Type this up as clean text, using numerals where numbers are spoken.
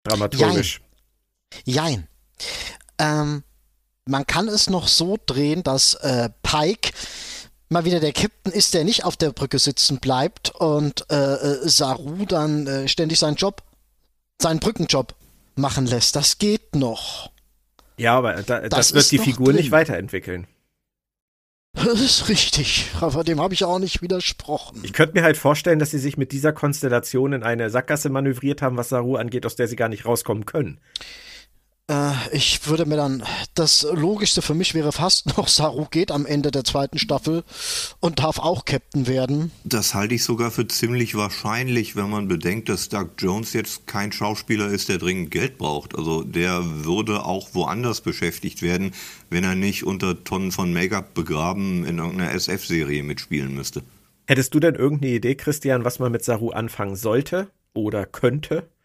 dramaturgisch. Jein. Man kann es noch so drehen, dass Pike mal wieder der Captain ist, der nicht auf der Brücke sitzen bleibt und Saru dann ständig seinen Brückenjob machen lässt. Das geht noch. Ja, aber das wird ist die noch Figur drin. nicht weiterentwickeln. Das ist richtig, aber dem habe ich auch nicht widersprochen. Ich könnte mir halt vorstellen, dass sie sich mit dieser Konstellation in eine Sackgasse manövriert haben, was Saru angeht, aus der sie gar nicht rauskommen können. Ich würde mir dann, das Logischste für mich wäre fast noch, Saru geht am Ende der zweiten Staffel und darf auch Captain werden. Das halte ich sogar für ziemlich wahrscheinlich, wenn man bedenkt, dass Doug Jones jetzt kein Schauspieler ist, der dringend Geld braucht. Also der würde auch woanders beschäftigt werden, wenn er nicht unter Tonnen von Make-up begraben in irgendeiner SF-Serie mitspielen müsste. Hättest du denn irgendeine Idee, Christian, was man mit Saru anfangen sollte oder könnte?